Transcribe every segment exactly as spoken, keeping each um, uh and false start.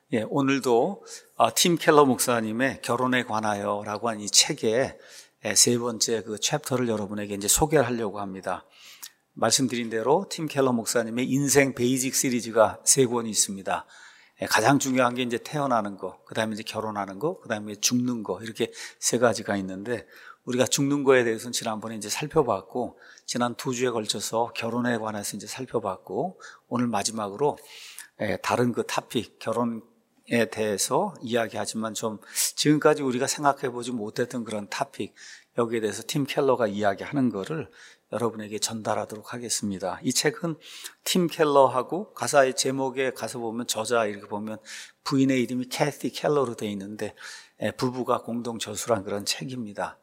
예, 오늘도 어, 팀 켈러 목사님의 결혼에 관하여라고 하는 이 책의 세 번째 그 챕터를 여러분에게 이제 소개를 하려고 합니다. 말씀드린 대로 팀 켈러 목사님의 인생 베이직 시리즈가 세 권이 있습니다. 예, 가장 중요한 게 이제 태어나는 거, 그 다음에 이제 결혼하는 거, 그 다음에 죽는 거, 이렇게 세 가지가 있는데, 우리가 죽는 거에 대해서는 지난번에 이제 살펴봤고, 지난 두 주에 걸쳐서 결혼에 관해서 이제 살펴봤고, 오늘 마지막으로 예, 다른 그 토픽, 결혼에 대해서 이야기하지만 좀 지금까지 우리가 생각해보지 못했던 그런 토픽, 여기에 대해서 팀 켈러가 이야기하는 거를 여러분에게 전달하도록 하겠습니다. 이 책은 팀 켈러하고 가사의 제목에 가서 보면 저자 이렇게 보면 부인의 이름이 캐티 켈러로 되어 있는데 부부가 공동 저술한 그런 책입니다.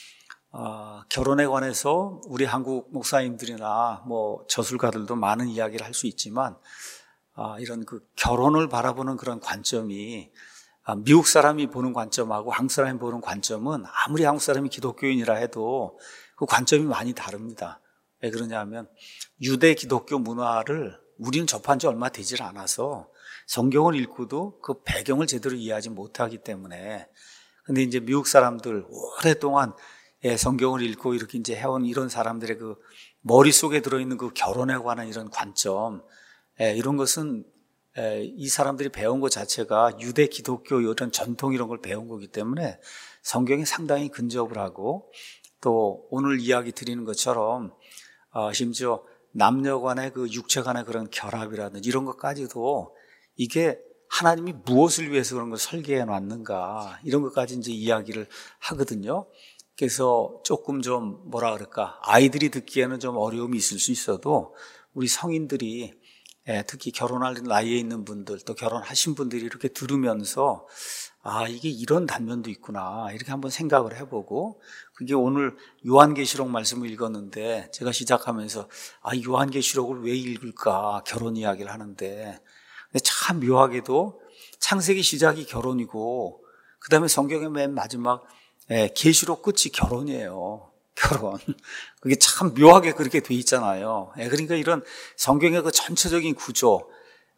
어, 결혼에 관해서 우리 한국 목사님들이나 뭐 저술가들도 많은 이야기를 할 수 있지만 어, 이런 그 결혼을 바라보는 그런 관점이 어, 미국 사람이 보는 관점하고 한국 사람이 보는 관점은 아무리 한국 사람이 기독교인이라 해도 그 관점이 많이 다릅니다. 왜 그러냐면 유대 기독교 문화를 우리는 접한 지 얼마 되질 않아서 성경을 읽고도 그 배경을 제대로 이해하지 못하기 때문에. 근데 이제 미국 사람들 오랫동안 성경을 읽고 이렇게 이제 해온 이런 사람들의 그 머릿속에 들어있는 그 결혼에 관한 이런 관점, 이런 것은 이 사람들이 배운 것 자체가 유대 기독교 이런 전통 이런 걸 배운 거기 때문에 성경에 상당히 근접을 하고, 또 오늘 이야기 드리는 것처럼 어, 심지어 남녀 간의 그 육체 간의 그런 결합이라든지 이런 것까지도 이게 하나님이 무엇을 위해서 그런 걸 설계해 놨는가, 이런 것까지 이제 이야기를 하거든요. 그래서 조금 좀 뭐라 그럴까, 아이들이 듣기에는 좀 어려움이 있을 수 있어도 우리 성인들이, 예, 특히 결혼할 나이에 있는 분들, 또 결혼하신 분들이 이렇게 들으면서 아, 이게 이런 단면도 있구나, 이렇게 한번 생각을 해보고, 그게 오늘 요한계시록 말씀을 읽었는데 제가 시작하면서 아, 요한계시록을 왜 읽을까, 결혼 이야기를 하는데. 근데 참 묘하게도 창세기 시작이 결혼이고 그 다음에 성경의 맨 마지막 예, 계시록 끝이 결혼이에요. 결혼. 그게 참 묘하게 그렇게 돼 있잖아요. 예, 그러니까 이런 성경의 그 전체적인 구조,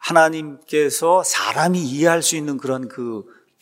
하나님께서 사람이 이해할 수 있는 그런 그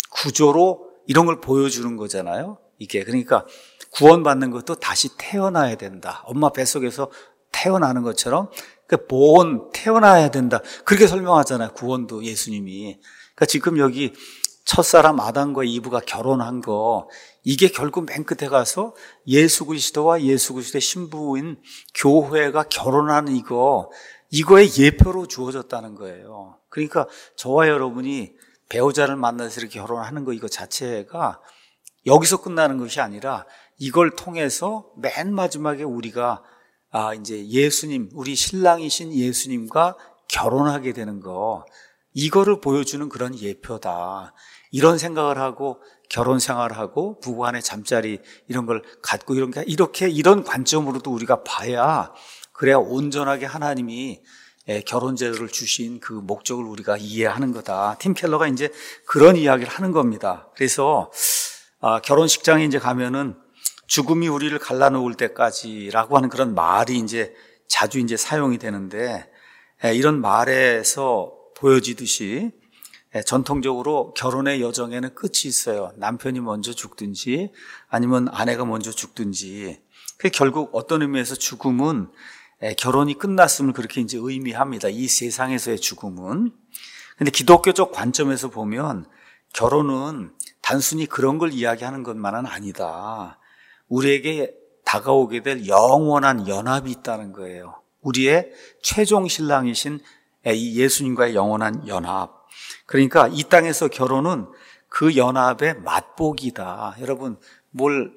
구조로 이런 걸 보여주는 거잖아요. 이게 그러니까 구원받는 것도 다시 태어나야 된다. 엄마 뱃속에서 태어나는 것처럼 그 본 태어나야 된다. 그렇게 설명하잖아요. 구원도 예수님이. 그러니까 지금 여기 첫사람 아담과 이브가 결혼한 거, 이게 결국 맨 끝에 가서 예수 그리스도와 예수 그리스도의 신부인 교회가 결혼하는 이거, 이거의 예표로 주어졌다는 거예요. 그러니까 저와 여러분이 배우자를 만나서 이렇게 결혼하는 거, 이거 자체가 여기서 끝나는 것이 아니라 이걸 통해서 맨 마지막에 우리가 아, 이제 예수님, 우리 신랑이신 예수님과 결혼하게 되는 거, 이거를 보여주는 그런 예표다. 이런 생각을 하고 결혼 생활을 하고 부부간의 잠자리 이런 걸 갖고 이렇게, 이렇게 이런 관점으로도 우리가 봐야, 그래야 온전하게 하나님이 결혼 제도를 주신 그 목적을 우리가 이해하는 거다. 팀 켈러가 이제 그런 이야기를 하는 겁니다. 그래서 아, 결혼식장에 이제 가면은 죽음이 우리를 갈라놓을 때까지라고 하는 그런 말이 이제 자주 이제 사용이 되는데, 이런 말에서 보여지듯이 전통적으로 결혼의 여정에는 끝이 있어요. 남편이 먼저 죽든지 아니면 아내가 먼저 죽든지. 그 결국 어떤 의미에서 죽음은 결혼이 끝났음을 그렇게 이제 의미합니다. 이 세상에서의 죽음은. 근데 기독교적 관점에서 보면 결혼은 단순히 그런 걸 이야기하는 것만은 아니다. 우리에게 다가오게 될 영원한 연합이 있다는 거예요. 우리의 최종 신랑이신 이 예수님과의 영원한 연합. 그러니까 이 땅에서 결혼은 그 연합의 맛보기다. 여러분, 뭘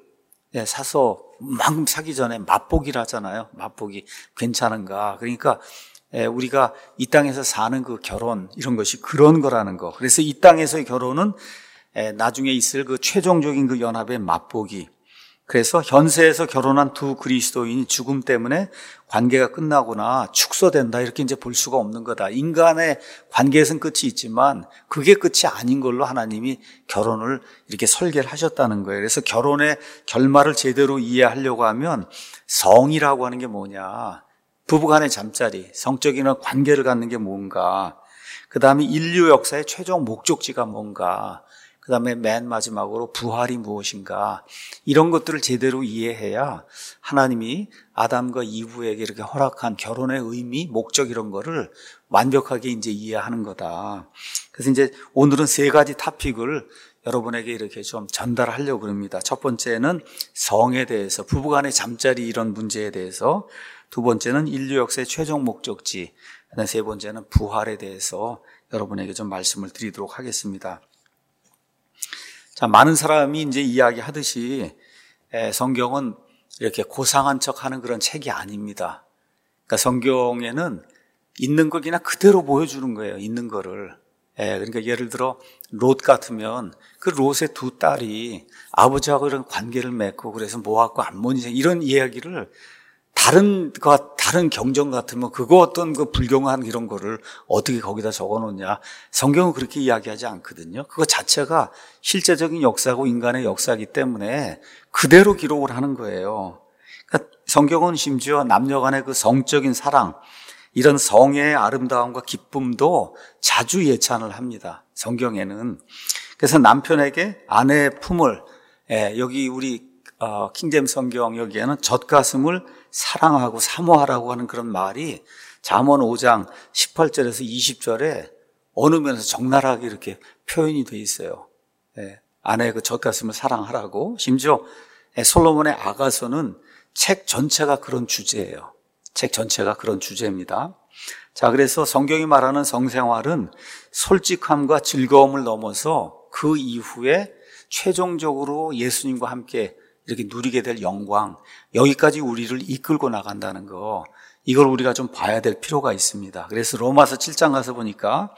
사서 막 사기 전에 맛보기를 하잖아요. 맛보기 괜찮은가. 그러니까 우리가 이 땅에서 사는 그 결혼, 이런 것이 그런 거라는 거. 그래서 이 땅에서의 결혼은 나중에 있을 그 최종적인 그 연합의 맛보기. 그래서 현세에서 결혼한 두 그리스도인이 죽음 때문에 관계가 끝나거나 축소된다, 이렇게 이제 볼 수가 없는 거다. 인간의 관계에서는 끝이 있지만 그게 끝이 아닌 걸로 하나님이 결혼을 이렇게 설계를 하셨다는 거예요. 그래서 결혼의 결말을 제대로 이해하려고 하면 성이라고 하는 게 뭐냐, 부부간의 잠자리, 성적인 관계를 갖는 게 뭔가, 그 다음에 인류 역사의 최종 목적지가 뭔가, 그 다음에 맨 마지막으로 부활이 무엇인가, 이런 것들을 제대로 이해해야 하나님이 아담과 이브에게 이렇게 허락한 결혼의 의미, 목적 이런 거를 완벽하게 이제 이해하는 거다. 그래서 이제 오늘은 세 가지 토픽을 여러분에게 이렇게 좀 전달하려고 합니다. 첫 번째는 성에 대해서, 부부간의 잠자리 이런 문제에 대해서, 두 번째는 인류 역사의 최종 목적지, 세 번째는 부활에 대해서 여러분에게 좀 말씀을 드리도록 하겠습니다. 자, 많은 사람이 이제 이야기하듯이 성경은 이렇게 고상한 척하는 그런 책이 아닙니다. 그러니까 성경에는 있는 걸 그냥 그대로 보여주는 거예요. 있는 거를. 예, 그러니까 예를 들어 롯 같으면 그 롯의 두 딸이 아버지하고 이런 관계를 맺고 그래서 모압과 암몬이 이런 이야기를 다른 것 다른 경전 같으면 그거 어떤 그 불경한 이런 거를 어떻게 거기다 적어놓냐. 성경은 그렇게 이야기하지 않거든요. 그거 자체가 실제적인 역사고 인간의 역사이기 때문에 그대로 기록을 하는 거예요. 그러니까 성경은 심지어 남녀간의 그 성적인 사랑, 이런 성의 아름다움과 기쁨도 자주 예찬을 합니다. 성경에는. 그래서 남편에게 아내의 품을, 예, 여기 우리 어, 킹제임스 성경 여기에는 젖가슴을 사랑하고 사모하라고 하는 그런 말이 잠언 오 장 십팔 절에서 이십 절에 어느 면에서 적나라하게 이렇게 표현이 돼 있어요. 예, 아내의 그 젖가슴을 사랑하라고. 심지어 예, 솔로몬의 아가서는 책 전체가 그런 주제예요. 책 전체가 그런 주제입니다. 자, 그래서 성경이 말하는 성생활은 솔직함과 즐거움을 넘어서 그 이후에 최종적으로 예수님과 함께 이렇게 누리게 될 영광, 여기까지 우리를 이끌고 나간다는 거, 이걸 우리가 좀 봐야 될 필요가 있습니다. 그래서 로마서 칠 장 가서 보니까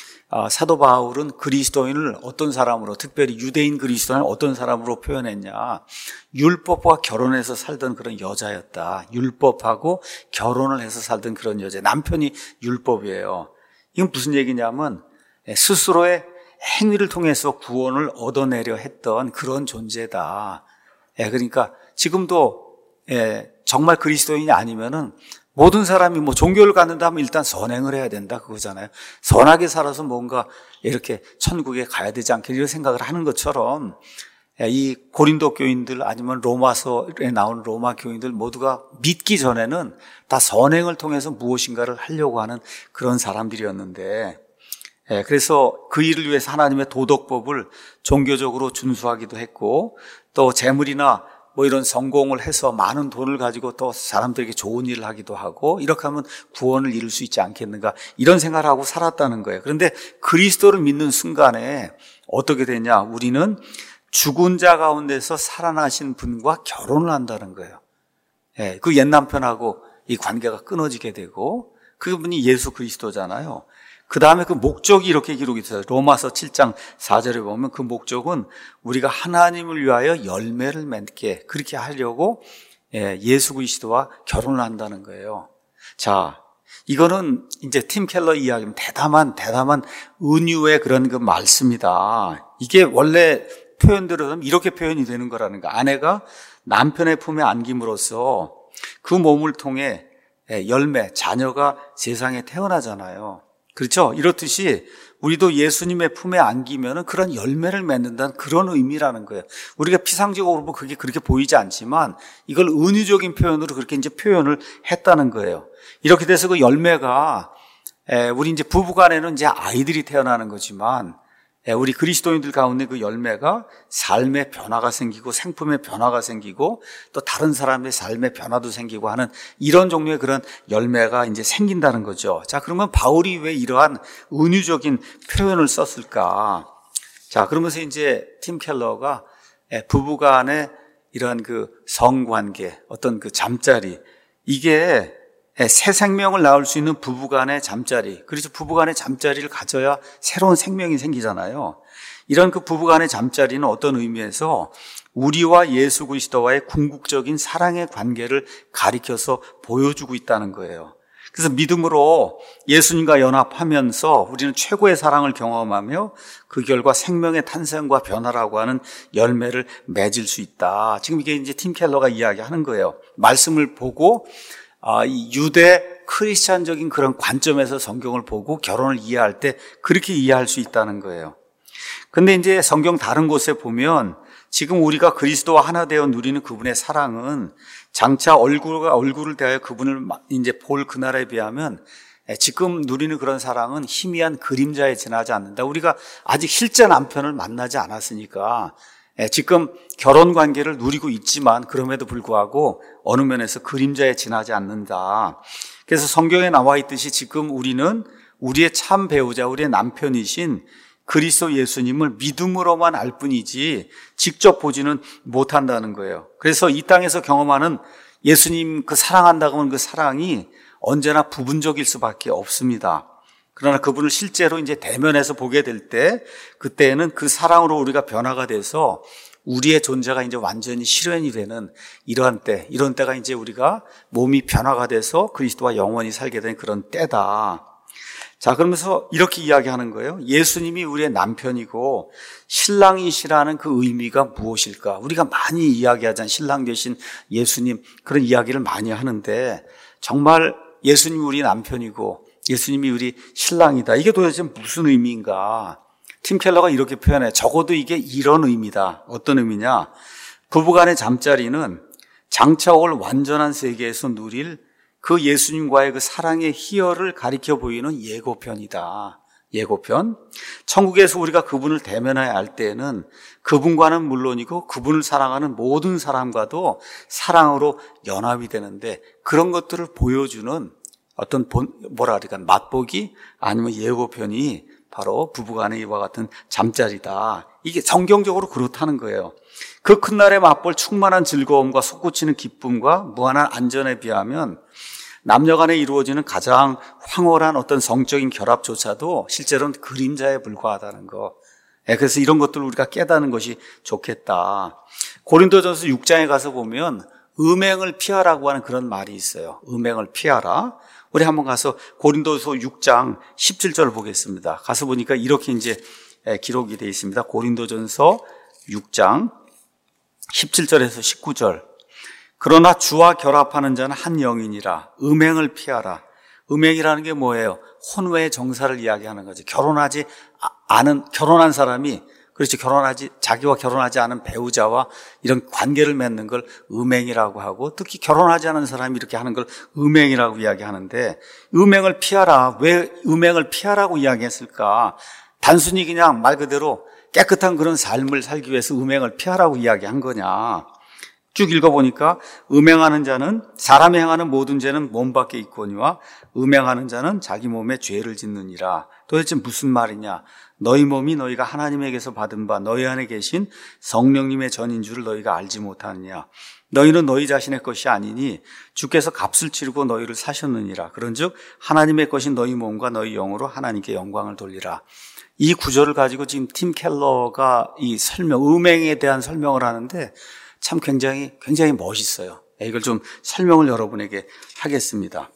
사도 바울은 그리스도인을 어떤 사람으로, 특별히 유대인 그리스도인을 어떤 사람으로 표현했냐. 율법과 결혼해서 살던 그런 여자였다. 율법하고 결혼을 해서 살던 그런 여자. 남편이 율법이에요. 이건 무슨 얘기냐면 스스로의 행위를 통해서 구원을 얻어내려 했던 그런 존재다. 예, 그러니까 지금도 예, 정말 그리스도인이 아니면은 모든 사람이 뭐 종교를 갖는다 하면 일단 선행을 해야 된다 그거잖아요. 선하게 살아서 뭔가 이렇게 천국에 가야 되지 않겠냐 이런 생각을 하는 것처럼 예, 이 고린도 교인들 아니면 로마서에 나오는 로마 교인들 모두가 믿기 전에는 다 선행을 통해서 무엇인가를 하려고 하는 그런 사람들이었는데 예, 그래서 그 일을 위해서 하나님의 도덕법을 종교적으로 준수하기도 했고 또 재물이나 뭐 이런 성공을 해서 많은 돈을 가지고 또 사람들에게 좋은 일을 하기도 하고 이렇게 하면 구원을 이룰 수 있지 않겠는가 이런 생각을 하고 살았다는 거예요. 그런데 그리스도를 믿는 순간에 어떻게 되냐? 우리는 죽은 자 가운데서 살아나신 분과 결혼을 한다는 거예요. 예, 그 옛 남편하고 이 관계가 끊어지게 되고 그분이 예수 그리스도잖아요. 그 다음에 그 목적이 이렇게 기록이 있어요. 로마서 칠 장 사 절에 보면 그 목적은 우리가 하나님을 위하여 열매를 맺게 그렇게 하려고 예수 그리스도와 결혼을 한다는 거예요. 자, 이거는 이제 팀 켈러 이야기는 대담한 대담한 은유의 그런 그 말씀이다. 이게 원래 표현대로 이렇게 표현이 되는 거라는 거. 아내가 남편의 품에 안김으로써 그 몸을 통해 열매, 자녀가 세상에 태어나잖아요. 그렇죠? 이렇듯이 우리도 예수님의 품에 안기면은 그런 열매를 맺는다는 그런 의미라는 거예요. 우리가 피상적으로 보면 그게 그렇게 보이지 않지만 이걸 은유적인 표현으로 그렇게 이제 표현을 했다는 거예요. 이렇게 돼서 그 열매가 우리 이제 부부간에는 이제 아이들이 태어나는 거지만 우리 그리스도인들 가운데 그 열매가 삶의 변화가 생기고 생품의 변화가 생기고 또 다른 사람의 삶의 변화도 생기고 하는 이런 종류의 그런 열매가 이제 생긴다는 거죠. 자, 그러면 바울이 왜 이러한 은유적인 표현을 썼을까? 자, 그러면서 이제 팀 켈러가 부부간의 이러한 그 성관계, 어떤 그 잠자리, 이게 새 생명을 낳을 수 있는 부부간의 잠자리. 그래서 부부간의 잠자리를 가져야 새로운 생명이 생기잖아요. 이런 그 부부간의 잠자리는 어떤 의미에서 우리와 예수 그리스도와의 궁극적인 사랑의 관계를 가리켜서 보여주고 있다는 거예요. 그래서 믿음으로 예수님과 연합하면서 우리는 최고의 사랑을 경험하며 그 결과 생명의 탄생과 변화라고 하는 열매를 맺을 수 있다. 지금 이게 이제 팀 켈러가 이야기하는 거예요. 말씀을 보고 아, 이 유대 크리스찬적인 그런 관점에서 성경을 보고 결혼을 이해할 때 그렇게 이해할 수 있다는 거예요. 근데 이제 성경 다른 곳에 보면 지금 우리가 그리스도와 하나 되어 누리는 그분의 사랑은 장차 얼굴과 얼굴을 대하여 그분을 이제 볼 그날에 비하면 지금 누리는 그런 사랑은 희미한 그림자에 지나지 않는다. 우리가 아직 실제 남편을 만나지 않았으니까 지금 결혼 관계를 누리고 있지만 그럼에도 불구하고 어느 면에서 그림자에 지나지 않는다. 그래서 성경에 나와 있듯이 지금 우리는 우리의 참 배우자, 우리의 남편이신 그리스도 예수님을 믿음으로만 알 뿐이지 직접 보지는 못한다는 거예요. 그래서 이 땅에서 경험하는 예수님 그 사랑한다고 하는 그 사랑이 언제나 부분적일 수밖에 없습니다. 그러나 그분을 실제로 이제 대면해서 보게 될 때 그때는 그 사랑으로 우리가 변화가 돼서 우리의 존재가 이제 완전히 실현이 되는 이러한 때, 이런 때가 이제 우리가 몸이 변화가 돼서 그리스도와 영원히 살게 된 그런 때다. 자, 그러면서 이렇게 이야기하는 거예요. 예수님이 우리의 남편이고 신랑이시라는 그 의미가 무엇일까? 우리가 많이 이야기하잖아요. 신랑 되신 예수님, 그런 이야기를 많이 하는데 정말 예수님이 우리 남편이고 예수님이 우리 신랑이다. 이게 도대체 무슨 의미인가? 팀 켈러가 이렇게 표현해. 적어도 이게 이런 의미다. 어떤 의미냐? 부부간의 잠자리는 장차 올 완전한 세계에서 누릴 그 예수님과의 그 사랑의 희열을 가리켜 보이는 예고편이다. 예고편. 천국에서 우리가 그분을 대면해야 할 때에는 그분과는 물론이고 그분을 사랑하는 모든 사람과도 사랑으로 연합이 되는데 그런 것들을 보여주는 어떤 본, 뭐라 그럴까, 맛보기 아니면 예고편이 바로 부부간의 이와 같은 잠자리다. 이게 성경적으로 그렇다는 거예요. 그 큰 날에 맛볼 충만한 즐거움과 솟구치는 기쁨과 무한한 안전에 비하면 남녀 간에 이루어지는 가장 황홀한 어떤 성적인 결합조차도 실제로는 그림자에 불과하다는 거. 그래서 이런 것들을 우리가 깨닫는 것이 좋겠다. 고린도전서 육 장에 가서 보면 음행을 피하라고 하는 그런 말이 있어요. 음행을 피하라. 우리 한번 가서 고린도서 육 장 십칠 절을 보겠습니다. 가서 보니까 이렇게 이제 기록이 되어 있습니다. 고린도전서 육 장 십칠 절에서 십구 절. 그러나 주와 결합하는 자는 한 영이니라. 음행을 피하라. 음행이라는 게 뭐예요? 혼외의 정사를 이야기하는 거죠. 결혼하지 않은, 결혼한 사람이, 그렇죠. 결혼하지, 자기와 결혼하지 않은 배우자와 이런 관계를 맺는 걸 음행이라고 하고, 특히 결혼하지 않은 사람이 이렇게 하는 걸 음행이라고 이야기하는데, 음행을 피하라. 왜 음행을 피하라고 이야기했을까? 단순히 그냥 말 그대로 깨끗한 그런 삶을 살기 위해서 음행을 피하라고 이야기한 거냐? 쭉 읽어보니까 음행하는 자는 사람이 행하는 모든 죄는 몸 밖에 있거니와 음행하는 자는 자기 몸에 죄를 짓느니라. 도대체 무슨 말이냐? 너희 몸이 너희가 하나님에게서 받은 바 너희 안에 계신 성령님의 전인 줄을 너희가 알지 못하느냐? 너희는 너희 자신의 것이 아니니 주께서 값을 치르고 너희를 사셨느니라. 그런즉 하나님의 것인 너희 몸과 너희 영으로 하나님께 영광을 돌리라. 이 구절을 가지고 지금 팀 켈러가 이 설명, 음행에 대한 설명을 하는데 참 굉장히, 굉장히 멋있어요. 이걸 좀 설명을 여러분에게 하겠습니다.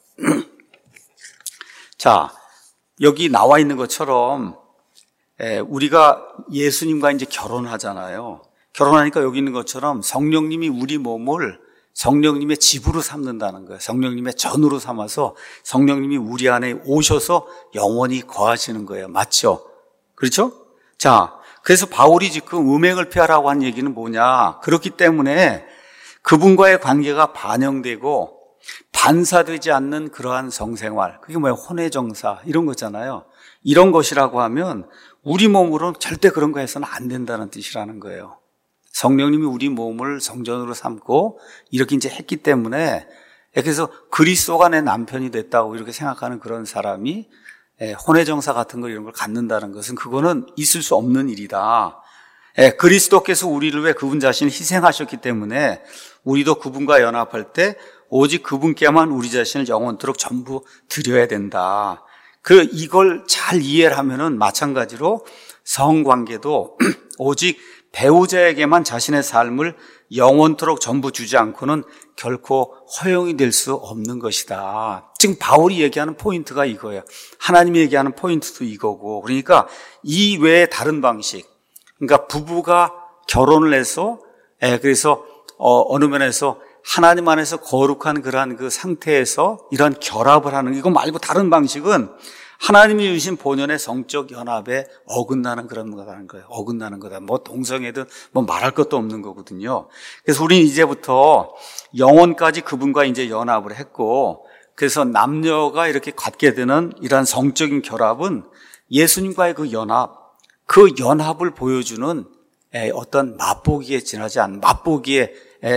자, 여기 나와 있는 것처럼 우리가 예수님과 이제 결혼하잖아요. 결혼하니까 여기 있는 것처럼 성령님이 우리 몸을 성령님의 집으로 삼는다는 거예요. 성령님의 전으로 삼아서 성령님이 우리 안에 오셔서 영원히 거하시는 거예요. 맞죠? 그렇죠? 자, 그래서 바울이 지금 음행을 피하라고 한 얘기는 뭐냐? 그렇기 때문에 그분과의 관계가 반영되고 반사되지 않는 그러한 성생활, 그게 뭐예요? 혼외정사 이런 거잖아요. 이런 것이라고 하면 우리 몸으로는 절대 그런 거 해서는 안 된다는 뜻이라는 거예요. 성령님이 우리 몸을 성전으로 삼고 이렇게 이제 했기 때문에, 그래서 그리스도가 내 남편이 됐다고 이렇게 생각하는 그런 사람이 혼외정사 같은 거 이런 걸 갖는다는 것은 그거는 있을 수 없는 일이다. 그리스도께서 우리를 위해 그분 자신을 희생하셨기 때문에 우리도 그분과 연합할 때 오직 그분께만 우리 자신을 영원토록 전부 드려야 된다. 그 이걸 잘 이해를 하면은 마찬가지로 성관계도 오직 배우자에게만 자신의 삶을 영원토록 전부 주지 않고는 결코 허용이 될 수 없는 것이다. 지금 바울이 얘기하는 포인트가 이거예요. 하나님이 얘기하는 포인트도 이거고. 그러니까 이 외에 다른 방식, 그러니까 부부가 결혼을 해서, 예, 그래서 어, 어느 면에서 하나님 안에서 거룩한 그러한 그 상태에서 이런 결합을 하는, 이거 말고 다른 방식은 하나님이 주신 본연의 성적 연합에 어긋나는 그런 거라는 거예요. 어긋나는 거다. 뭐 동성애든 뭐 말할 것도 없는 거거든요. 그래서 우리는 이제부터 영혼까지 그분과 이제 연합을 했고, 그래서 남녀가 이렇게 갖게 되는 이러한 성적인 결합은 예수님과의 그 연합, 그 연합을 보여주는 어떤 맛보기에 지나지 않는, 맛보기에,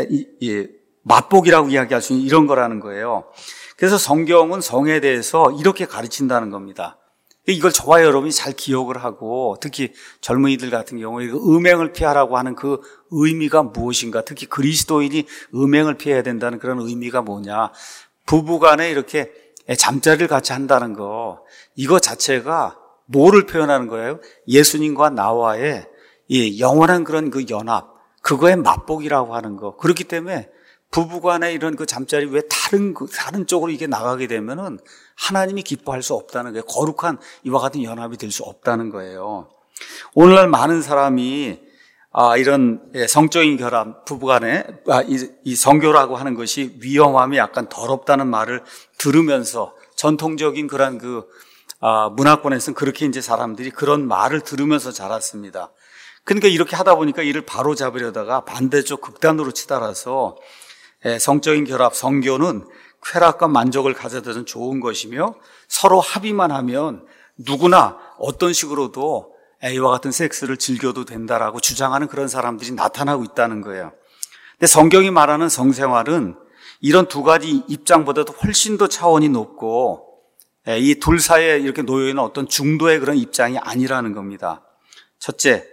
맛보기라고 이야기할 수 있는 이런 거라는 거예요. 그래서 성경은 성에 대해서 이렇게 가르친다는 겁니다. 이걸 저와 여러분이 잘 기억을 하고, 특히 젊은이들 같은 경우에 음행을 피하라고 하는 그 의미가 무엇인가, 특히 그리스도인이 음행을 피해야 된다는 그런 의미가 뭐냐, 부부간에 이렇게 잠자리를 같이 한다는 거, 이거 자체가 뭐를 표현하는 거예요? 예수님과 나와의 이 영원한 그런 그 연합, 그거의 맛보기라고 하는 거. 그렇기 때문에 부부간에 이런 그 잠자리 왜 다른 그 다른 쪽으로 이게 나가게 되면은 하나님이 기뻐할 수 없다는 거예요. 거룩한 이와 같은 연합이 될 수 없다는 거예요. 오늘날 많은 사람이 아 이런 성적인 결합, 부부간에 아, 이, 이 성교라고 하는 것이 위험함이 약간 더럽다는 말을 들으면서 전통적인 그런 그 아, 문화권에서는 그렇게 이제 사람들이 그런 말을 들으면서 자랐습니다. 그러니까 이렇게 하다 보니까 이를 바로 잡으려다가 반대쪽 극단으로 치달아서 성적인 결합, 성교는 쾌락과 만족을 가져다주는 좋은 것이며 서로 합의만 하면 누구나 어떤 식으로도 이와 같은 섹스를 즐겨도 된다라고 주장하는 그런 사람들이 나타나고 있다는 거예요. 근데 성경이 말하는 성생활은 이런 두 가지 입장보다도 훨씬 더 차원이 높고 이 둘 사이에 이렇게 놓여 있는 어떤 중도의 그런 입장이 아니라는 겁니다. 첫째,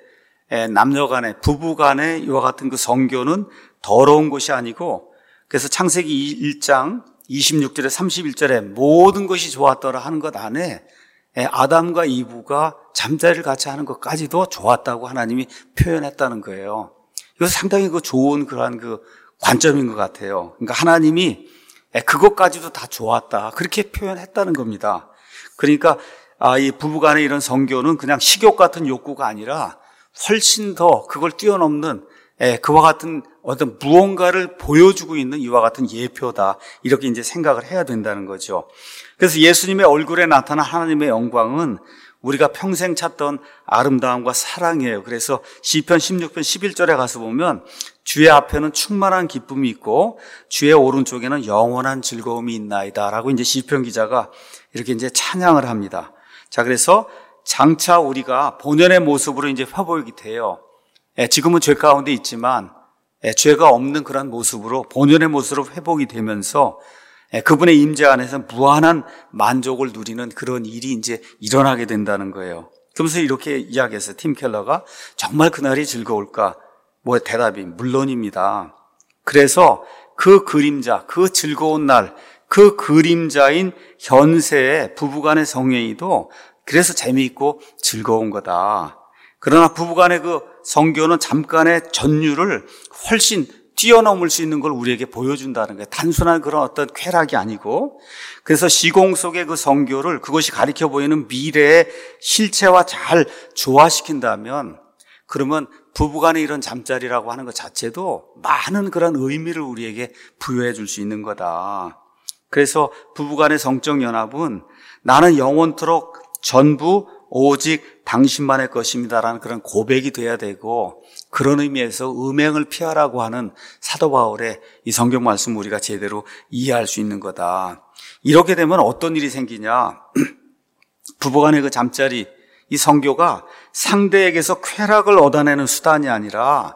남녀 간에, 부부 간에 이와 같은 그 성교는 더러운 것이 아니고, 그래서 창세기 일 장 이십육 절에 삼십일 절에 모든 것이 좋았더라 하는 것 안에 아담과 이브가 잠자리를 같이 하는 것까지도 좋았다고 하나님이 표현했다는 거예요. 이것은 상당히 그 좋은 그러한 그 관점인 것 같아요. 그러니까 하나님이 그것까지도 다 좋았다, 그렇게 표현했다는 겁니다. 그러니까 이 부부간의 이런 성교는 그냥 식욕 같은 욕구가 아니라 훨씬 더 그걸 뛰어넘는 그와 같은 어떤 무언가를 보여주고 있는 이와 같은 예표다, 이렇게 이제 생각을 해야 된다는 거죠. 그래서 예수님의 얼굴에 나타난 하나님의 영광은 우리가 평생 찾던 아름다움과 사랑이에요. 그래서 시편 십육 편 십일 절에 가서 보면 주의 앞에는 충만한 기쁨이 있고 주의 오른쪽에는 영원한 즐거움이 있나이다 라고 이제 시편 기자가 이렇게 이제 찬양을 합니다. 자, 그래서 장차 우리가 본연의 모습으로 이제 회복이 돼요. 지금은 죄 가운데 있지만 죄가 없는 그런 모습으로, 본연의 모습으로 회복이 되면서 그분의 임재 안에서 무한한 만족을 누리는 그런 일이 이제 일어나게 된다는 거예요. 그러면서 이렇게 이야기했어요. 팀 켈러가 정말 그날이 즐거울까? 뭐 대답이 물론입니다. 그래서 그 그림자, 그 즐거운 날, 그 그림자인 현세의 부부간의 성행위도 그래서 재미있고 즐거운 거다. 그러나 부부간의 그 성교는 잠깐의 전율을 훨씬 뛰어넘을 수 있는 걸 우리에게 보여준다는 거예요. 단순한 그런 어떤 쾌락이 아니고, 그래서 시공 속의 그 성교를 그것이 가리켜 보이는 미래의 실체와 잘 조화시킨다면, 그러면 부부간의 이런 잠자리라고 하는 것 자체도 많은 그런 의미를 우리에게 부여해 줄 수 있는 거다. 그래서 부부간의 성적 연합은 나는 영원토록 전부 오직 당신만의 것입니다라는 그런 고백이 돼야 되고, 그런 의미에서 음행을 피하라고 하는 사도 바울의 이 성경 말씀 우리가 제대로 이해할 수 있는 거다. 이렇게 되면 어떤 일이 생기냐? 부부간의 그 잠자리, 이 성교가 상대에게서 쾌락을 얻어내는 수단이 아니라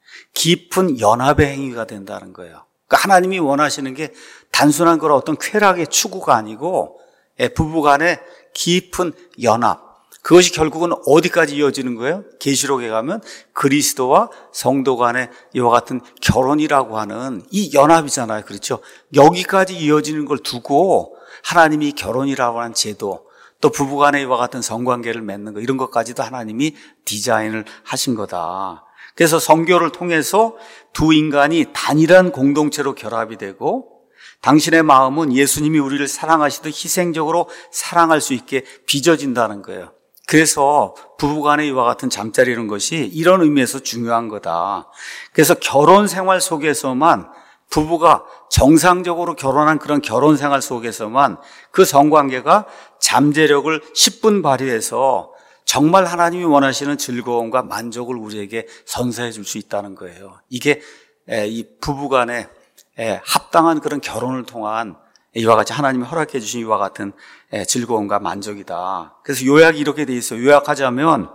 깊은 연합의 행위가 된다는 거예요. 그러니까 하나님이 원하시는 게 단순한 그런 어떤 쾌락의 추구가 아니고 부부간의 깊은 연합, 그것이 결국은 어디까지 이어지는 거예요? 계시록에 가면 그리스도와 성도 간의 이와 같은 결혼이라고 하는 이 연합이잖아요. 그렇죠? 여기까지 이어지는 걸 두고 하나님이 결혼이라고 하는 제도, 또 부부 간의 이와 같은 성관계를 맺는 거, 이런 것까지도 하나님이 디자인을 하신 거다. 그래서 성교를 통해서 두 인간이 단일한 공동체로 결합이 되고, 당신의 마음은 예수님이 우리를 사랑하시듯 희생적으로 사랑할 수 있게 빚어진다는 거예요. 그래서 부부간의 이와 같은 잠자리 이런 것이 이런 의미에서 중요한 거다. 그래서 결혼 생활 속에서만 부부가 정상적으로 결혼한 그런 결혼 생활 속에서만 그 성관계가 잠재력을 십 분 발휘해서 정말 하나님이 원하시는 즐거움과 만족을 우리에게 선사해 줄 수 있다는 거예요. 이게 이 부부간의 합당한 그런 결혼을 통한 이와 같이 하나님이 허락해 주신 이와 같은 즐거움과 만족이다. 그래서 요약이 이렇게 돼 있어요. 요약하자면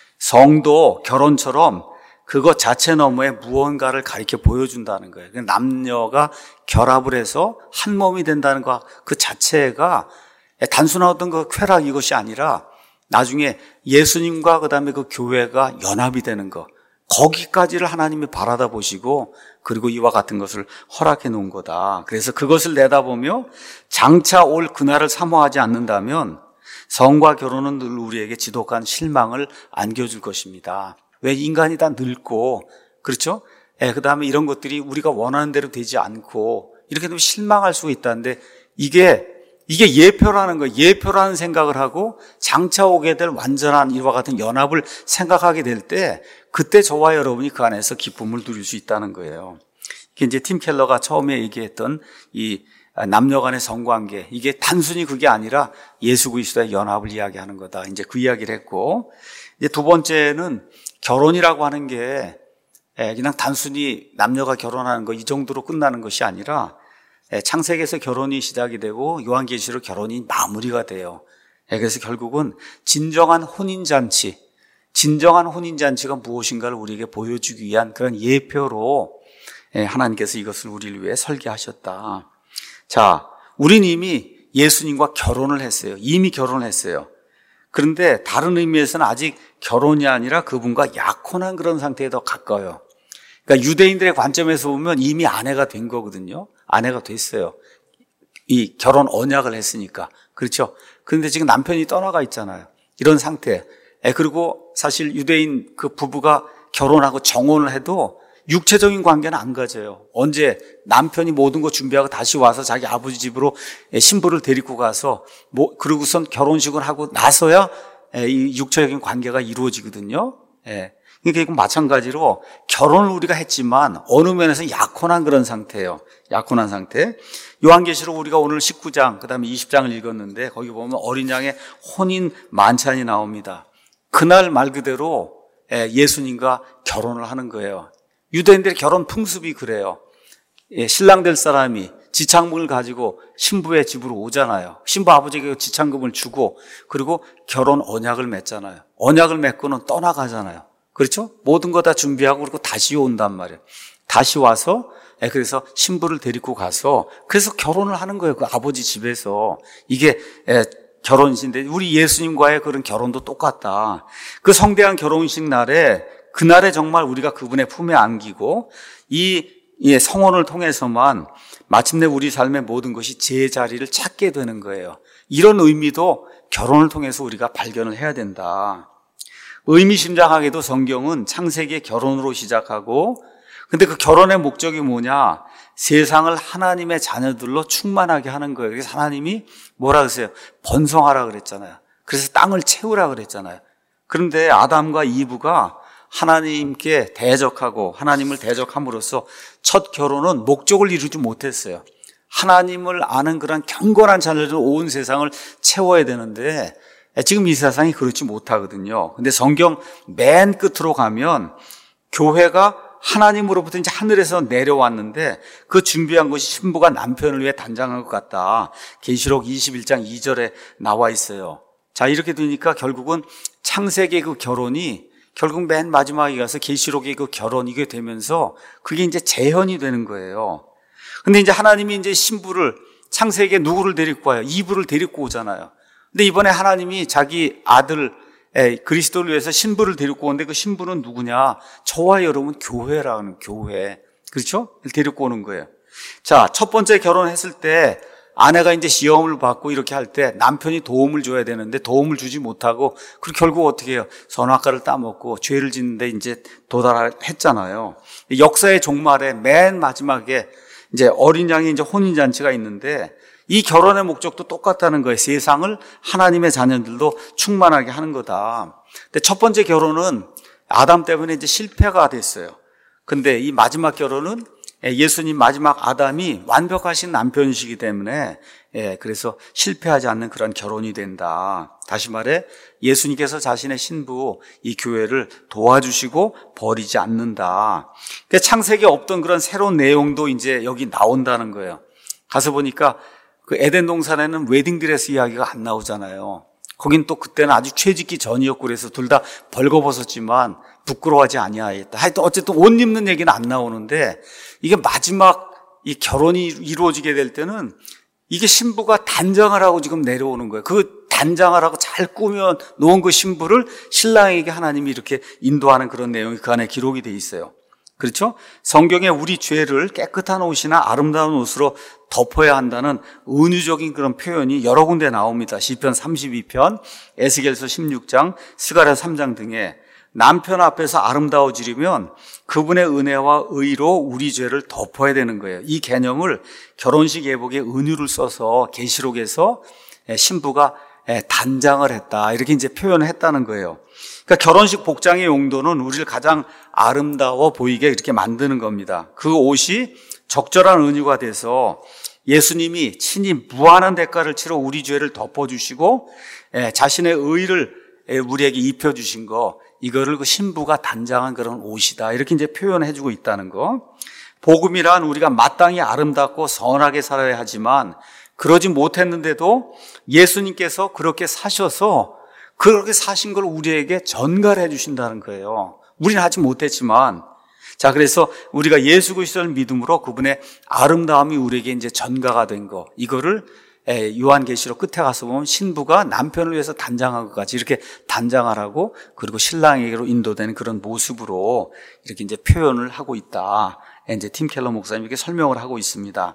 성도 결혼처럼 그것 자체 너머에 무언가를 가리켜 보여준다는 거예요. 남녀가 결합을 해서 한 몸이 된다는 것 그 자체가 단순한 어떤 그 쾌락 이것이 아니라 나중에 예수님과 그다음에 그 교회가 연합이 되는 것, 거기까지를 하나님이 바라다 보시고 그리고 이와 같은 것을 허락해 놓은 거다. 그래서 그것을 내다보며 장차 올 그날을 사모하지 않는다면 성과 결혼은 늘 우리에게 지독한 실망을 안겨줄 것입니다. 왜 인간이 다 늙고, 그렇죠? 예, 그 다음에 이런 것들이 우리가 원하는 대로 되지 않고 이렇게 되면 실망할 수가 있다는데 이게 이게 예표라는 거예요. 예표라는 생각을 하고 장차 오게 될 완전한 이와 같은 연합을 생각하게 될 때 그때 저와 여러분이 그 안에서 기쁨을 누릴 수 있다는 거예요. 이게 이제 팀 켈러가 처음에 얘기했던 이 남녀 간의 성관계, 이게 단순히 그게 아니라 예수 그리스도의 연합을 이야기하는 거다. 이제 그 이야기를 했고, 이제 두 번째는 결혼이라고 하는 게 그냥 단순히 남녀가 결혼하는 거 이 정도로 끝나는 것이 아니라 창세기에서 결혼이 시작이 되고 요한계시로 결혼이 마무리가 돼요. 그래서 결국은 진정한 혼인잔치, 진정한 혼인잔치가 무엇인가를 우리에게 보여주기 위한 그런 예표로 하나님께서 이것을 우리를 위해 설계하셨다. 자, 우린 이미 예수님과 결혼을 했어요. 이미 결혼을 했어요. 그런데 다른 의미에서는 아직 결혼이 아니라 그분과 약혼한 그런 상태에 더 가까워요. 그러니까 유대인들의 관점에서 보면 이미 아내가 된 거거든요. 아내가 됐어요. 이 결혼 언약을 했으니까. 그렇죠? 그런데 지금 남편이 떠나가 있잖아요. 이런 상태. 그리고 사실 유대인 그 부부가 결혼하고 정혼을 해도 육체적인 관계는 안 가져요. 언제 남편이 모든 거 준비하고 다시 와서 자기 아버지 집으로 신부를 데리고 가서 뭐 그러고선 결혼식을 하고 나서야 이 육체적인 관계가 이루어지거든요. 예. 그러니까 마찬가지로 결혼을 우리가 했지만 어느 면에서 약혼한 그런 상태예요. 약혼한 상태. 요한계시록 우리가 오늘 십구 장 그다음에 이십 장을 읽었는데 거기 보면 어린 양의 혼인 만찬이 나옵니다. 그날 말 그대로 예수님과 결혼을 하는 거예요. 유대인들의 결혼 풍습이 그래요. 신랑 될 사람이 지창금을 가지고 신부의 집으로 오잖아요. 신부 아버지에게 지창금을 주고 그리고 결혼 언약을 맺잖아요. 언약을 맺고는 떠나가잖아요. 그렇죠? 모든 거 다 준비하고 그리고 다시 온단 말이에요. 다시 와서 그래서 신부를 데리고 가서 그래서 결혼을 하는 거예요. 그 아버지 집에서. 이게 결혼식인데 우리 예수님과의 그런 결혼도 똑같다. 그 성대한 결혼식 날에 그날에 정말 우리가 그분의 품에 안기고 이 성혼을 통해서만 마침내 우리 삶의 모든 것이 제자리를 찾게 되는 거예요. 이런 의미도 결혼을 통해서 우리가 발견을 해야 된다. 의미심장하게도 성경은 창세기의 결혼으로 시작하고 근데 그 결혼의 목적이 뭐냐? 세상을 하나님의 자녀들로 충만하게 하는 거예요. 그래서 하나님이 뭐라 그랬어요? 번성하라 그랬잖아요. 그래서 땅을 채우라 그랬잖아요. 그런데 아담과 이브가 하나님께 대적하고 하나님을 대적함으로써 첫 결혼은 목적을 이루지 못했어요. 하나님을 아는 그런 경건한 자녀들은 온 세상을 채워야 되는데 지금 이 세상이 그렇지 못하거든요. 근데 성경 맨 끝으로 가면 교회가 하나님으로부터 이제 하늘에서 내려왔는데 그 준비한 것이 신부가 남편을 위해 단장한 것 같다. 계시록 이십일 장 이 절에 나와 있어요. 자, 이렇게 되니까 결국은 창세기의 그 결혼이 결국 맨 마지막에 가서 계시록의 그 결혼 이게 되면서 그게 이제 재현이 되는 거예요. 근데 이제 하나님이 이제 신부를 창세기에 누구를 데리고 와요? 이브를 데리고 오잖아요. 근데 이번에 하나님이 자기 아들 그리스도를 위해서 신부를 데리고 오는데 그 신부는 누구냐? 저와 여러분 교회라는 교회. 그렇죠? 데리고 오는 거예요. 자, 첫 번째 결혼했을 때 아내가 이제 시험을 받고 이렇게 할 때 남편이 도움을 줘야 되는데 도움을 주지 못하고 그리고 결국 어떻게 해요? 선악과를 따먹고 죄를 짓는데 이제 도달했잖아요. 역사의 종말에 맨 마지막에 이제 어린 양이 이제 혼인잔치가 있는데 이 결혼의 목적도 똑같다는 거예요. 세상을 하나님의 자녀들도 충만하게 하는 거다. 근데 첫 번째 결혼은 아담 때문에 이제 실패가 됐어요. 근데 이 마지막 결혼은 예수님 마지막 아담이 완벽하신 남편이시기 때문에 예, 그래서 실패하지 않는 그런 결혼이 된다. 다시 말해 예수님께서 자신의 신부 이 교회를 도와주시고 버리지 않는다. 그러니까 창세기에 없던 그런 새로운 내용도 이제 여기 나온다는 거예요. 가서 보니까 그 에덴 동산에는 웨딩드레스 이야기가 안 나오잖아요. 거긴 또 그때는 아주 취직기 전이었고 그래서 둘 다 벌거벗었지만 부끄러워하지 아니하였다. 하여튼 어쨌든 옷 입는 얘기는 안 나오는데 이게 마지막 이 결혼이 이루어지게 될 때는 이게 신부가 단장을 하고 지금 내려오는 거예요. 그 단장을 하고 잘 꾸며 놓은 그 신부를 신랑에게 하나님이 이렇게 인도하는 그런 내용이 그 안에 기록이 돼 있어요. 그렇죠? 성경에 우리 죄를 깨끗한 옷이나 아름다운 옷으로 덮어야 한다는 은유적인 그런 표현이 여러 군데 나옵니다. 시편 삼십이 편, 에스겔서 십육 장, 스가랴 삼 장 등에 남편 앞에서 아름다워지려면 그분의 은혜와 의로 우리 죄를 덮어야 되는 거예요. 이 개념을 결혼식 예복에 은유를 써서 계시록에서 신부가 단장을 했다 이렇게 이제 표현을 했다는 거예요. 그러니까 결혼식 복장의 용도는 우리를 가장 아름다워 보이게 이렇게 만드는 겁니다. 그 옷이 적절한 은유가 돼서 예수님이 친히 무한한 대가를 치러 우리 죄를 덮어주시고 자신의 의를 우리에게 입혀주신 거, 이거를 그 신부가 단장한 그런 옷이다 이렇게 이제 표현해주고 있다는 거. 복음이란 우리가 마땅히 아름답고 선하게 살아야 하지만 그러지 못했는데도 예수님께서 그렇게 사셔서 그렇게 사신 걸 우리에게 전가를 해주신다는 거예요. 우리는 하지 못했지만, 자, 그래서 우리가 예수 그리스도를 믿음으로 그분의 아름다움이 우리에게 이제 전가가 된 거, 이거를 요한계시록 끝에 가서 보면 신부가 남편을 위해서 단장한 것 같이 이렇게 단장하라고, 그리고 신랑에게로 인도되는 그런 모습으로 이렇게 이제 표현을 하고 있다. 이제 팀 켈러 목사님 이렇게 설명을 하고 있습니다.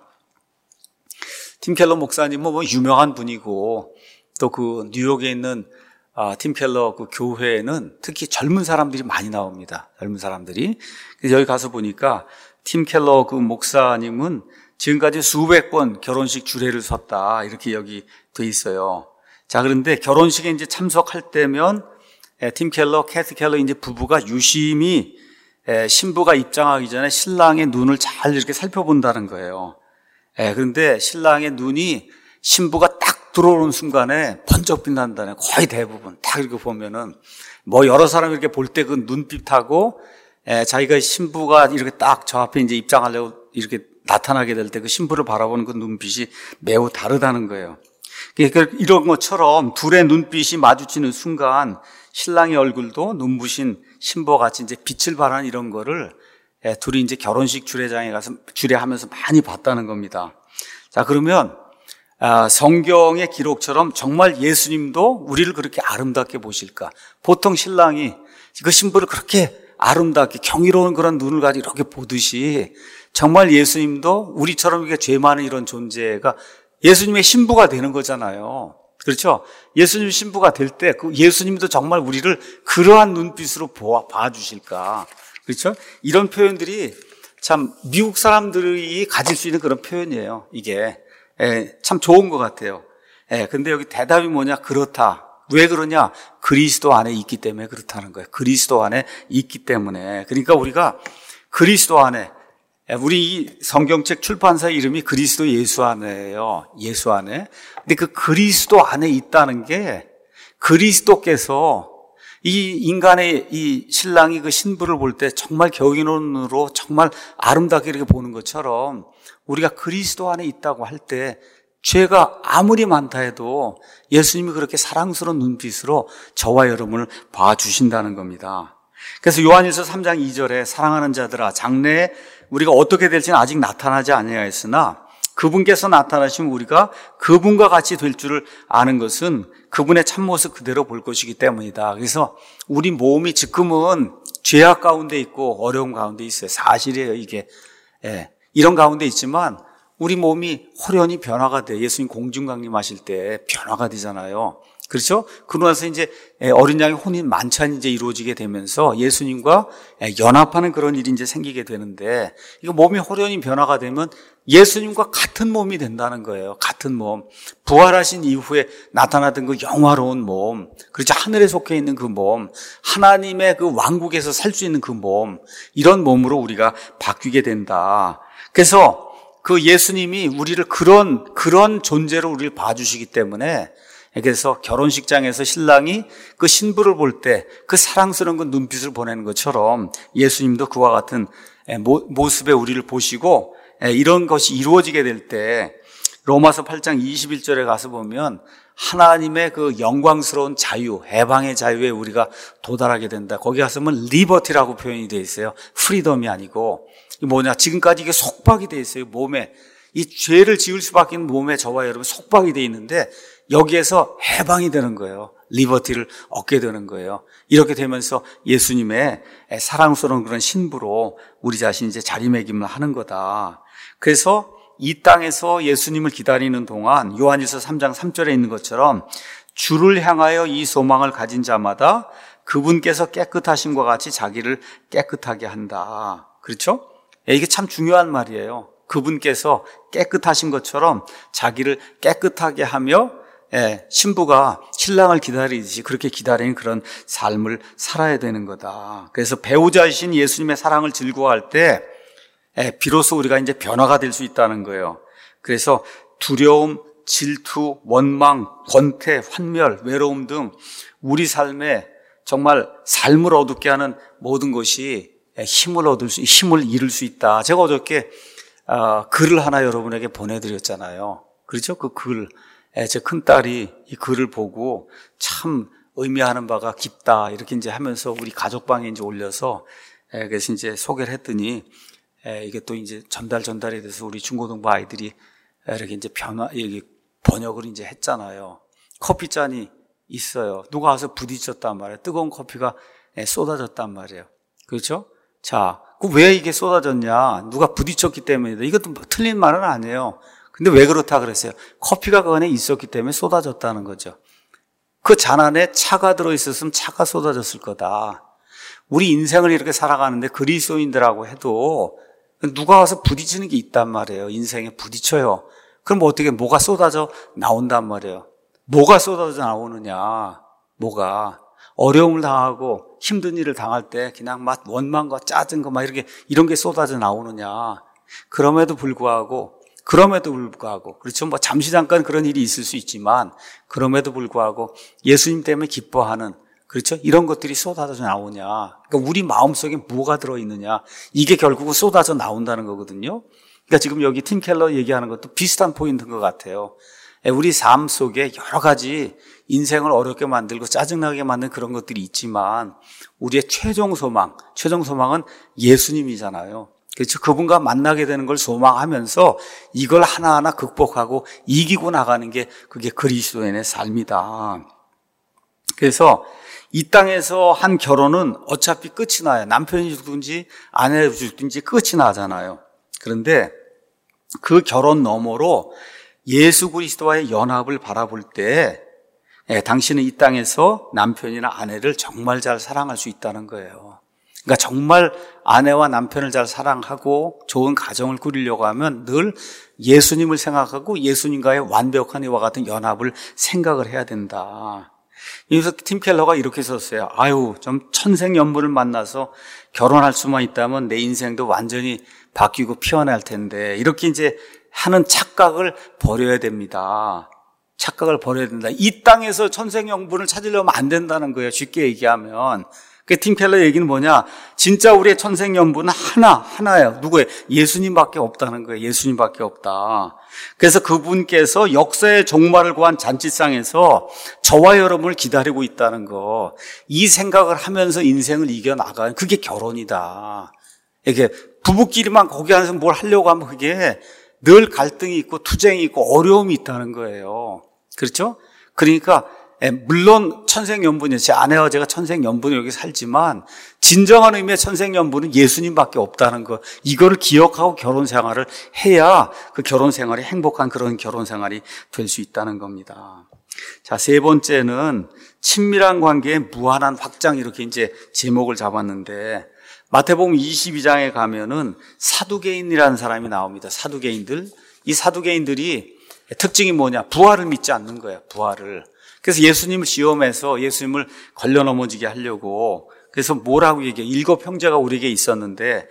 팀 켈러 목사님은 뭐 유명한 분이고, 또 그 뉴욕에 있는 아, 팀 켈러 그 교회에는 특히 젊은 사람들이 많이 나옵니다. 젊은 사람들이. 그래서 여기 가서 보니까 팀 켈러 그 목사님은 지금까지 수백 번 결혼식 주례를 섰다. 이렇게 여기 돼 있어요. 자, 그런데 결혼식에 이제 참석할 때면 팀 켈러, 캐스 켈러 이제 부부가 유심히 신부가 입장하기 전에 신랑의 눈을 잘 이렇게 살펴본다는 거예요. 그런데 신랑의 눈이 신부가 딱 들어오는 순간에 번쩍 빛난다네. 거의 대부분 딱 이렇게 보면은 뭐 여러 사람 이렇게 볼 때 그 눈빛하고 에, 자기가 신부가 이렇게 딱 저 앞에 이제 입장하려고 이렇게 나타나게 될 때 그 신부를 바라보는 그 눈빛이 매우 다르다는 거예요. 그러니까 이런 것처럼 둘의 눈빛이 마주치는 순간 신랑의 얼굴도 눈부신 신부와 같이 이제 빛을 발하는 이런 거를 에, 둘이 이제 결혼식 주례장에 가서 주례하면서 많이 봤다는 겁니다. 자, 그러면 아, 성경의 기록처럼 정말 예수님도 우리를 그렇게 아름답게 보실까? 보통 신랑이 그 신부를 그렇게 아름답게 경이로운 그런 눈을 가지고 이렇게 보듯이 정말 예수님도 우리처럼 이렇게 죄 많은 이런 존재가 예수님의 신부가 되는 거잖아요. 그렇죠? 예수님 신부가 될 때 그 예수님도 정말 우리를 그러한 눈빛으로 보아, 봐주실까? 그렇죠? 이런 표현들이 참 미국 사람들이 가질 수 있는 그런 표현이에요. 이게. 예, 참 좋은 것 같아요. 예, 근데 여기 대답이 뭐냐? 그렇다. 왜 그러냐? 그리스도 안에 있기 때문에 그렇다는 거예요. 그리스도 안에 있기 때문에. 그러니까 우리가 그리스도 안에, 우리 이 성경책 출판사 이름이 그리스도 예수 안에예요. 예수 안에. 근데 그 그리스도 안에 있다는 게 그리스도께서 이 인간의 이 신랑이 그 신부를 볼 때 정말 경이로운으로 정말 아름답게 이렇게 보는 것처럼 우리가 그리스도 안에 있다고 할 때 죄가 아무리 많다 해도 예수님이 그렇게 사랑스러운 눈빛으로 저와 여러분을 봐주신다는 겁니다. 그래서 요한일서 삼 장 이 절에 사랑하는 자들아 장래에 우리가 어떻게 될지는 아직 나타나지 아니하였으나 그분께서 나타나시면 우리가 그분과 같이 될 줄을 아는 것은 그분의 참모습 그대로 볼 것이기 때문이다. 그래서 우리 몸이 지금은 죄악 가운데 있고 어려움 가운데 있어요. 사실이에요, 이게. 예. 이런 가운데 있지만 우리 몸이 호련히 변화가 돼. 예수님 공중강림하실 때 변화가 되잖아요. 그렇죠? 그러고 나서 이제 어린 양의 혼인 만찬이 이제 이루어지게 되면서 예수님과 연합하는 그런 일이 이제 생기게 되는데 이거 몸이 호련히 변화가 되면 예수님과 같은 몸이 된다는 거예요. 같은 몸. 부활하신 이후에 나타나던 그 영화로운 몸, 그렇죠? 하늘에 속해 있는 그 몸, 하나님의 그 왕국에서 살 수 있는 그 몸, 이런 몸으로 우리가 바뀌게 된다. 그래서 그 예수님이 우리를 그런, 그런 존재로 우리를 봐주시기 때문에 그래서 결혼식장에서 신랑이 그 신부를 볼 때 그 사랑스러운 그 눈빛을 보내는 것처럼 예수님도 그와 같은 모습에 우리를 보시고 이런 것이 이루어지게 될 때 로마서 팔 장 이십일 절에 가서 보면 하나님의 그 영광스러운 자유, 해방의 자유에 우리가 도달하게 된다. 거기 가서 보면 리버티라고 표현이 되어 있어요. 프리덤이 아니고. 이게 뭐냐? 지금까지 이게 속박이 되어 있어요. 몸에. 이 죄를 지을 수밖에 없는 몸에 저와 여러분 속박이 되어 있는데 여기에서 해방이 되는 거예요. 리버티를 얻게 되는 거예요. 이렇게 되면서 예수님의 사랑스러운 그런 신부로 우리 자신이 이제 자리매김을 하는 거다. 그래서 이 땅에서 예수님을 기다리는 동안 요한일서 삼 장 삼 절에 있는 것처럼 주를 향하여 이 소망을 가진 자마다 그분께서 깨끗하심과 같이 자기를 깨끗하게 한다. 그렇죠? 이게 참 중요한 말이에요. 그분께서 깨끗하신 것처럼 자기를 깨끗하게 하며 신부가 신랑을 기다리듯이 그렇게 기다리는 그런 삶을 살아야 되는 거다. 그래서 배우자이신 예수님의 사랑을 즐거워할 때 비로소 우리가 이제 변화가 될 수 있다는 거예요. 그래서 두려움, 질투, 원망, 권태, 환멸, 외로움 등 우리 삶에 정말 삶을 어둡게 하는 모든 것이 힘을 얻을 수, 힘을 잃을 수 있다. 제가 어저께 어, 글을 하나 여러분에게 보내드렸잖아요. 그렇죠? 그 글, 제 큰딸이 이 글을 보고 참 의미하는 바가 깊다. 이렇게 이제 하면서 우리 가족방에 이제 올려서 그래서 이제 소개를 했더니 이게 또 이제 전달 전달이 돼서 우리 중고등부 아이들이 이렇게 이제 변화, 이게 번역을 이제 했잖아요. 커피잔이 있어요. 누가 와서 부딪혔단 말이에요. 뜨거운 커피가 쏟아졌단 말이에요. 그렇죠? 자, 그 왜 이게 쏟아졌냐? 누가 부딪혔기 때문이다. 이것도 뭐 틀린 말은 아니에요. 근데 왜 그렇다 그랬어요? 커피가 그 안에 있었기 때문에 쏟아졌다는 거죠. 그 잔 안에 차가 들어있었으면 차가 쏟아졌을 거다. 우리 인생을 이렇게 살아가는데 그리스도인들하고 해도 누가 와서 부딪히는 게 있단 말이에요. 인생에 부딪혀요. 그럼 어떻게 뭐가 쏟아져 나온단 말이에요. 뭐가 쏟아져 나오느냐? 뭐가 어려움을 당하고 힘든 일을 당할 때 그냥 막 원망과 짜증 거 막 이렇게 이런 게 쏟아져 나오느냐? 그럼에도 불구하고 그럼에도 불구하고 그렇죠. 뭐 잠시 잠깐 그런 일이 있을 수 있지만 그럼에도 불구하고 예수님 때문에 기뻐하는 그렇죠? 이런 것들이 쏟아져 나오냐? 그러니까 우리 마음속에 뭐가 들어있느냐? 이게 결국은 쏟아져 나온다는 거거든요. 그러니까 지금 여기 팀 켈러 얘기하는 것도 비슷한 포인트인 것 같아요. 우리 삶 속에 여러 가지 인생을 어렵게 만들고 짜증나게 만든 그런 것들이 있지만 우리의 최종 소망, 최종 소망은 예수님이잖아요. 그렇죠? 그분과 만나게 되는 걸 소망하면서 이걸 하나하나 극복하고 이기고 나가는 게 그게 그리스도인의 삶이다. 그래서 이 땅에서 한 결혼은 어차피 끝이 나요. 남편이 죽든지 아내가 죽든지 끝이 나잖아요. 그런데 그 결혼 너머로 예수 그리스도와의 연합을 바라볼 때 당신은 이 땅에서 남편이나 아내를 정말 잘 사랑할 수 있다는 거예요. 그러니까 정말 아내와 남편을 잘 사랑하고 좋은 가정을 꾸리려고 하면 늘 예수님을 생각하고 예수님과의 완벽한 이와 같은 연합을 생각을 해야 된다. 그래서 팀 켈러가 이렇게 썼어요. 아유, 좀 천생연분을 만나서 결혼할 수만 있다면 내 인생도 완전히 바뀌고 피어날 텐데 이렇게 이제 하는 착각을 버려야 됩니다. 착각을 버려야 된다. 이 땅에서 천생연분을 찾으려면 안 된다는 거예요. 쉽게 얘기하면. 그 팀 켈러 얘기는 뭐냐? 진짜 우리의 천생연분은 하나, 하나예요. 누구예요? 예수님밖에 없다는 거예요. 예수님밖에 없다. 그래서 그분께서 역사의 종말을 구한 잔치상에서 저와 여러분을 기다리고 있다는 거. 이 생각을 하면서 인생을 이겨나가는 그게 결혼이다. 이게 부부끼리만 거기 안에서 뭘 하려고 하면 그게 늘 갈등이 있고 투쟁이 있고 어려움이 있다는 거예요. 그렇죠? 그러니까 물론 천생연분이에요. 제 아내와 제가 천생연분이 여기 살지만 진정한 의미의 천생연분은 예수님밖에 없다는 거. 이거를 기억하고 결혼 생활을 해야 그 결혼 생활이 행복한 그런 결혼 생활이 될 수 있다는 겁니다. 자, 세 번째는 친밀한 관계의 무한한 확장 이렇게 이제 제목을 잡았는데 마태복음 이십이 장에 가면은 사두개인이라는 사람이 나옵니다. 사두개인들. 이 사두개인들이 특징이 뭐냐? 부활을 믿지 않는 거예요. 부활을. 그래서 예수님을 시험해서 예수님을 걸려 넘어지게 하려고 그래서 뭐라고 얘기해요? 일곱 형제가 우리에게 있었는데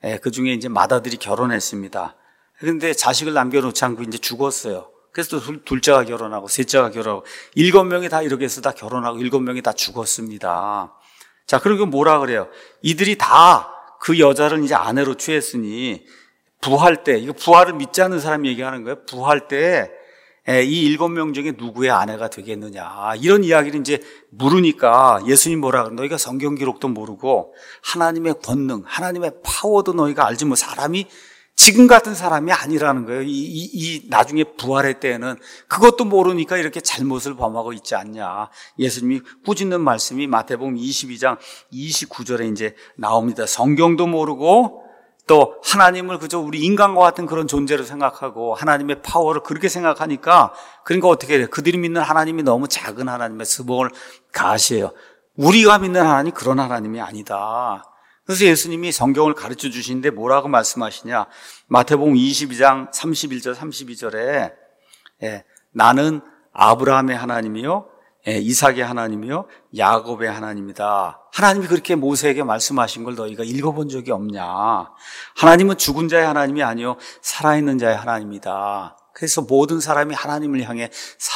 그 중에 이제 맏아들이 결혼했습니다. 그런데 자식을 남겨놓지 않고 이제 죽었어요. 그래서 또 둘째가 결혼하고 셋째가 결혼하고 일곱 명이 다 이렇게 해서 다 결혼하고 일곱 명이 다 죽었습니다. 자, 그리고 뭐라 그래요? 이들이 다 그 여자를 이제 아내로 취했으니 부활 때, 이거 부활을 믿지 않는 사람이 얘기하는 거예요. 부활 때 이 일곱 명 중에 누구의 아내가 되겠느냐, 이런 이야기를 이제 물으니까 예수님 뭐라 그래요? 너희가 성경 기록도 모르고 하나님의 권능, 하나님의 파워도 너희가 알지 뭐 사람이 지금 같은 사람이 아니라는 거예요. 이, 이, 이 나중에 부활의 때에는 그것도 모르니까 이렇게 잘못을 범하고 있지 않냐. 예수님이 꾸짖는 말씀이 마태복음 이십이 장 이십구 절에 이제 나옵니다. 성경도 모르고 또 하나님을 그저 우리 인간과 같은 그런 존재로 생각하고 하나님의 파워를 그렇게 생각하니까, 그러니까 어떻게 해요? 그들이 믿는 하나님이 너무 작은 하나님의 스봉을 가시해요. 우리가 믿는 하나님 그런 하나님이 아니다. 그래서 예수님이 성경을 가르쳐 주시는데 뭐라고 말씀하시냐? 마태복음 이십이 장 삼십일 절 삼십이 절에 예, 나는 아브라함의 하나님이요, 예, 이삭의 하나님이요, 야곱의 하나님이다. 하나님이 그렇게 모세에게 말씀하신 걸 너희가 읽어본 적이 없냐? 하나님은 죽은 자의 하나님이 아니요 살아있는 자의 하나님이다. 그래서 모든 사람이 하나님을 향해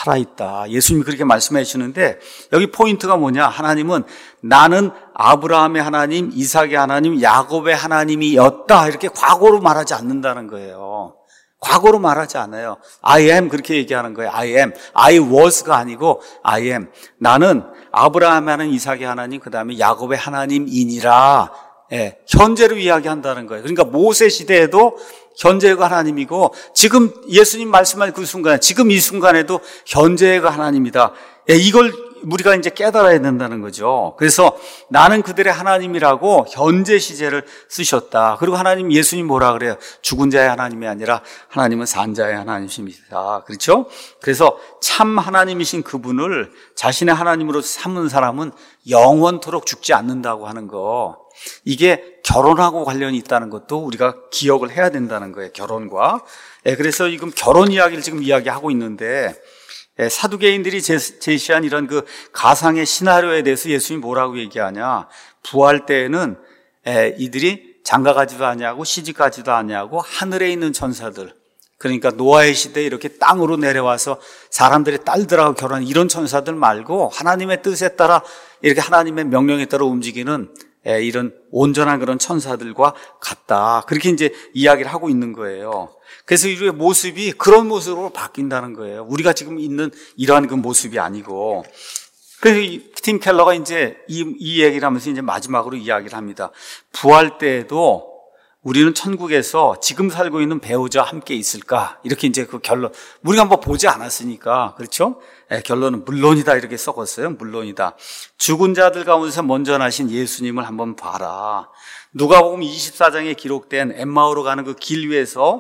살아있다. 예수님이 그렇게 말씀해 주시는데 여기 포인트가 뭐냐? 하나님은 나는 아브라함의 하나님, 이삭의 하나님, 야곱의 하나님이었다. 이렇게 과거로 말하지 않는다는 거예요. 과거로 말하지 않아요. I am 그렇게 얘기하는 거예요. I am. I was가 아니고 I am. 나는 아브라함의 하나님, 이삭의 하나님, 그 다음에 야곱의 하나님이니라. 예, 현재로 이야기한다는 거예요. 그러니까 모세 시대에도 현재가 하나님이고 지금 예수님 말씀할 그 순간, 지금 이 순간에도 현재가 하나님이다. 예, 이걸 우리가 이제 깨달아야 된다는 거죠. 그래서 나는 그들의 하나님이라고 현재 시제를 쓰셨다. 그리고 하나님, 예수님 뭐라 그래요? 죽은 자의 하나님이 아니라 하나님은 산 자의 하나님이십니다. 그렇죠? 그래서 참 하나님이신 그분을 자신의 하나님으로 삼은 사람은 영원토록 죽지 않는다고 하는 거, 이게 결혼하고 관련이 있다는 것도 우리가 기억을 해야 된다는 거예요. 결혼과. 예, 그래서 지금 결혼 이야기를 지금 이야기하고 있는데, 예, 사두개인들이 제시한 이런 그 가상의 시나리오에 대해서 예수님이 뭐라고 얘기하냐? 부활 때에는 예, 이들이 장가가지도 아니하고 시집가지도 아니하고 하늘에 있는 천사들, 그러니까 노아의 시대에 이렇게 땅으로 내려와서 사람들의 딸들하고 결혼한 이런 천사들 말고 하나님의 뜻에 따라 이렇게 하나님의 명령에 따라 움직이는 예, 이런 온전한 그런 천사들과 같다. 그렇게 이제 이야기를 하고 있는 거예요. 그래서 우리의 모습이 그런 모습으로 바뀐다는 거예요. 우리가 지금 있는 이러한 그 모습이 아니고. 그래서 팀 켈러가 이제 이, 이 얘기를 하면서 이제 마지막으로 이야기를 합니다. 부활 때에도 우리는 천국에서 지금 살고 있는 배우자와 함께 있을까? 이렇게 이제 그 결론. 우리가 한번 보지 않았으니까. 그렇죠? 네, 결론은 물론이다. 이렇게 썩었어요. 물론이다. 죽은 자들 가운데서 먼저 나신 예수님을 한번 봐라. 누가복음 이십사 장에 기록된 엠마오로 가는 그 길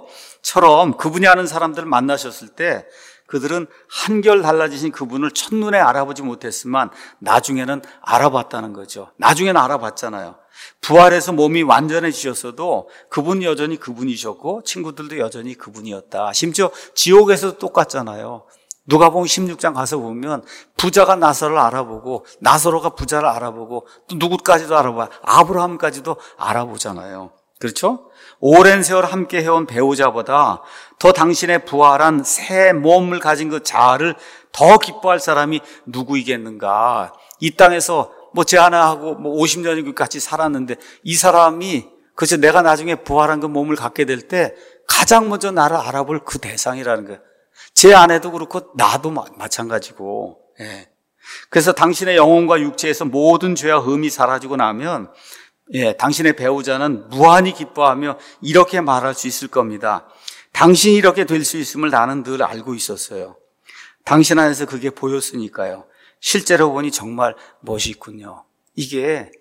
위에서처럼 그분이 아는 사람들을 만나셨을 때 그들은 한결 달라지신 그분을 첫눈에 알아보지 못했지만 나중에는 알아봤다는 거죠. 나중에는 알아봤잖아요. 부활해서 몸이 완전해지셨어도 그분 여전히 그분이셨고 친구들도 여전히 그분이었다. 심지어 지옥에서도 똑같잖아요. 누가복음 십육 장 가서 보면 부자가 나사로를 알아보고 나사로가 부자를 알아보고 또 누구까지도 알아봐, 아브라함까지도 알아보잖아요. 그렇죠? 오랜 세월 함께 해온 배우자보다 더 당신의 부활한 새 몸을 가진 그 자아를 더 기뻐할 사람이 누구이겠는가? 이 땅에서 뭐 제 하나하고 뭐 오십 년이 같이 살았는데 이 사람이 그저 내가 나중에 부활한 그 몸을 갖게 될 때 가장 먼저 나를 알아볼 그 대상이라는 거예요. 제 아내도 그렇고 나도 마찬가지고. 예. 그래서 당신의 영혼과 육체에서 모든 죄와 흠이 사라지고 나면 예, 당신의 배우자는 무한히 기뻐하며 이렇게 말할 수 있을 겁니다. 당신이 이렇게 될 수 있음을 나는 늘 알고 있었어요. 당신 안에서 그게 보였으니까요. 실제로 보니 정말 멋있군요. 이게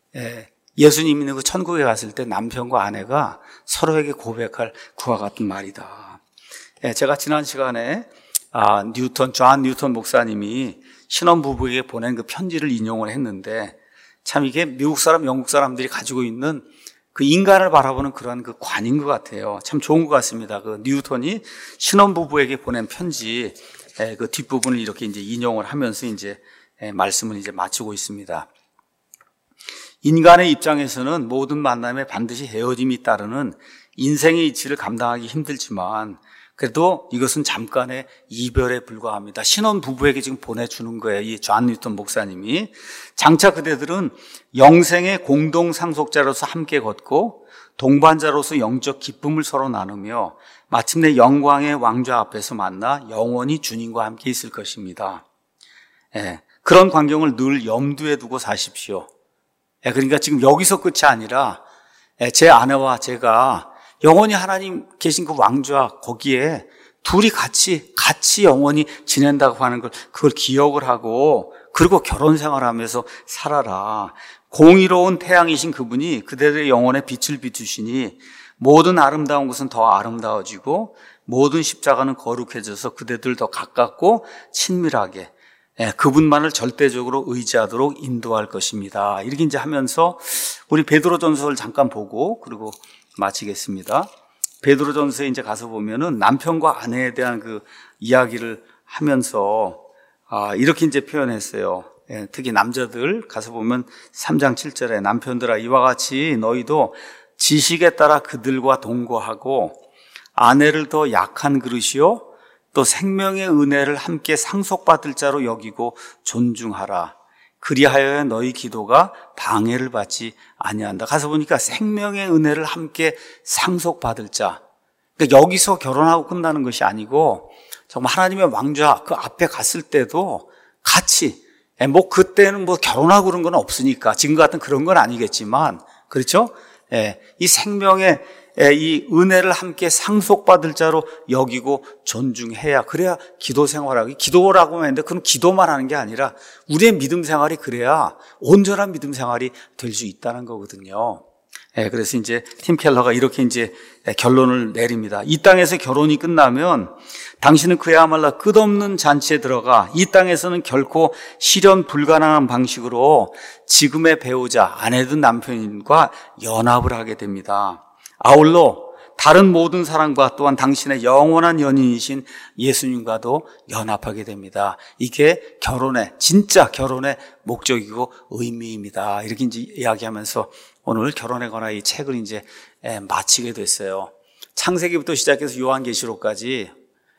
예수님 있는 그 천국에 갔을 때 남편과 아내가 서로에게 고백할 그와 같은 말이다. 제가 지난 시간에 아, 뉴턴, 존 뉴턴 목사님이 신혼부부에게 보낸 그 편지를 인용을 했는데 참 이게 미국 사람, 영국 사람들이 가지고 있는 그 인간을 바라보는 그런 그 관인 것 같아요. 참 좋은 것 같습니다. 그 뉴턴이 신혼부부에게 보낸 편지 그 뒷부분을 이렇게 이제 인용을 하면서 이제 말씀을 이제 마치고 있습니다. 인간의 입장에서는 모든 만남에 반드시 헤어짐이 따르는 인생의 이치를 감당하기 힘들지만 그래도 이것은 잠깐의 이별에 불과합니다. 신혼 부부에게 지금 보내주는 거예요. 이 존 뉴턴 목사님이. 장차 그대들은 영생의 공동 상속자로서 함께 걷고 동반자로서 영적 기쁨을 서로 나누며 마침내 영광의 왕좌 앞에서 만나 영원히 주님과 함께 있을 것입니다. 예, 그런 광경을 늘 염두에 두고 사십시오. 예, 그러니까 지금 여기서 끝이 아니라 예, 제 아내와 제가 영원히 하나님 계신 그 왕좌 거기에 둘이 같이 같이 영원히 지낸다고 하는 걸 그걸 기억을 하고 그리고 결혼 생활하면서 살아라. 공의로운 태양이신 그분이 그대들의 영혼에 빛을 비추시니 모든 아름다운 것은 더 아름다워지고 모든 십자가는 거룩해져서 그대들 더 가깝고 친밀하게 예, 그분만을 절대적으로 의지하도록 인도할 것입니다. 이렇게 이제 하면서 우리 베드로전서를 잠깐 보고 그리고 마치겠습니다. 베드로전서에 이제 가서 보면은 남편과 아내에 대한 그 이야기를 하면서 아, 이렇게 이제 표현했어요. 예, 특히 남자들 가서 보면 삼 장 칠 절에 남편들아 이와 같이 너희도 지식에 따라 그들과 동거하고 아내를 더 약한 그릇이요 또 생명의 은혜를 함께 상속받을 자로 여기고 존중하라. 그리하여 너희 기도가 방해를 받지 아니한다. 가서 보니까 생명의 은혜를 함께 상속받을 자. 그러니까 여기서 결혼하고 끝나는 것이 아니고 정말 하나님의 왕좌 그 앞에 갔을 때도 같이 뭐 그때는 뭐 결혼하고 그런 건 없으니까 지금 같은 그런 건 아니겠지만 그렇죠? 예, 이 생명의 이 은혜를 함께 상속받을 자로 여기고 존중해야 그래야 기도 생활하기 기도라고 하는데 그건 기도만 하는 게 아니라 우리의 믿음 생활이 그래야 온전한 믿음 생활이 될 수 있다는 거거든요. 예, 그래서 이제 팀 켈러가 이렇게 이제 결론을 내립니다. 이 땅에서 결혼이 끝나면 당신은 그야말로 끝없는 잔치에 들어가 이 땅에서는 결코 실현 불가능한 방식으로 지금의 배우자 아내든 남편과 연합을 하게 됩니다. 아울러 다른 모든 사람과 또한 당신의 영원한 연인이신 예수님과도 연합하게 됩니다. 이게 결혼의 진짜 결혼의 목적이고 의미입니다. 이렇게 이제 이야기하면서 오늘 결혼에 관한 이 책을 이제 마치게 됐어요. 창세기부터 시작해서 요한계시록까지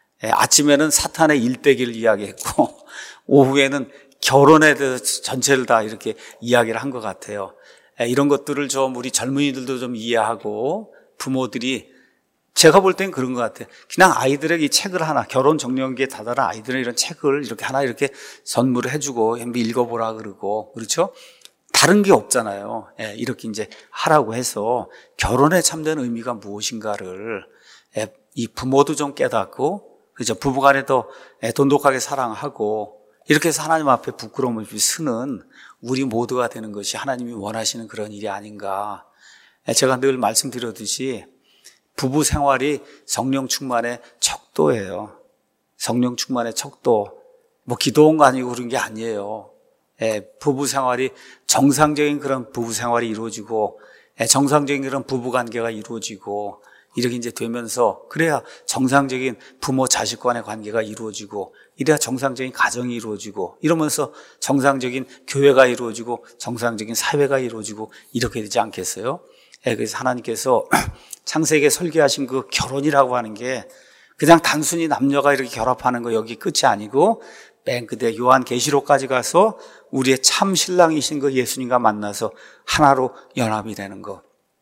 아침에는 사탄의 일대기를 이야기했고 오후에는 결혼에 대해서 전체를 다 이렇게 이야기를 한 것 같아요. 이런 것들을 좀 우리 젊은이들도 좀 이해하고 부모들이 제가 볼 땐 그런 것 같아요. 그냥 아이들에게 이 책을 하나 결혼 정년기에 다다른 아이들은 이런 책을 이렇게 하나 이렇게 선물을 해주고 한번 읽어보라 그러고 그렇죠? 다른 게 없잖아요. 예, 이렇게 이제 하라고 해서 결혼에 참된 의미가 무엇인가를 예, 이 부모도 좀 깨닫고 그죠? 부부간에도 예, 돈독하게 사랑하고 이렇게 해서 하나님 앞에 부끄러움을 쓰는 우리 모두가 되는 것이 하나님이 원하시는 그런 일이 아닌가. 예, 제가 늘 말씀드렸듯이 부부 생활이 성령 충만의 척도예요. 성령 충만의 척도. 뭐 기도원 거 아니고 그런 게 아니에요. 예, 부부 생활이 정상적인 그런 부부 생활이 이루어지고 예, 정상적인 그런 부부 관계가 이루어지고 이렇게 이제 되면서 그래야 정상적인 부모 자식 간의 관계가 이루어지고 이래야 정상적인 가정이 이루어지고 이러면서 정상적인 교회가 이루어지고 정상적인 사회가 이루어지고 이렇게 되지 않겠어요? 예, 그래서 하나님께서 창세기에 설계하신 그 결혼이라고 하는 게 그냥 단순히 남녀가 이렇게 결합하는 거 여기 끝이 아니고 맨 끝에 요한계시록까지 가서 우리의 참 신랑이신 그 예수님과 만나서 하나로 연합이 되는 거.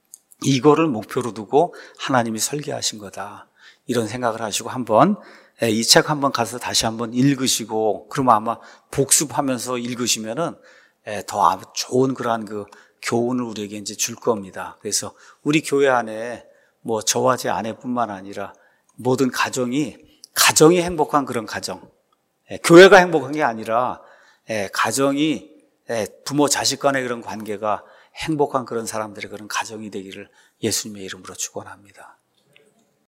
이거를 목표로 두고 하나님이 설계하신 거다. 이런 생각을 하시고 한번 이 책 한번 가서 다시 한번 읽으시고 그러면 아마 복습하면서 읽으시면은 더 좋은 그러한 그 교훈을 우리에게 이제 줄 겁니다. 그래서 우리 교회 안에 뭐 저와 제 아내뿐만 아니라 모든 가정이 가정이 행복한 그런 가정. 교회가 행복한 게 아니라 가정이 부모 자식 간의 그런 관계가 행복한 그런 사람들의 그런 가정이 되기를 예수님의 이름으로 축원합니다.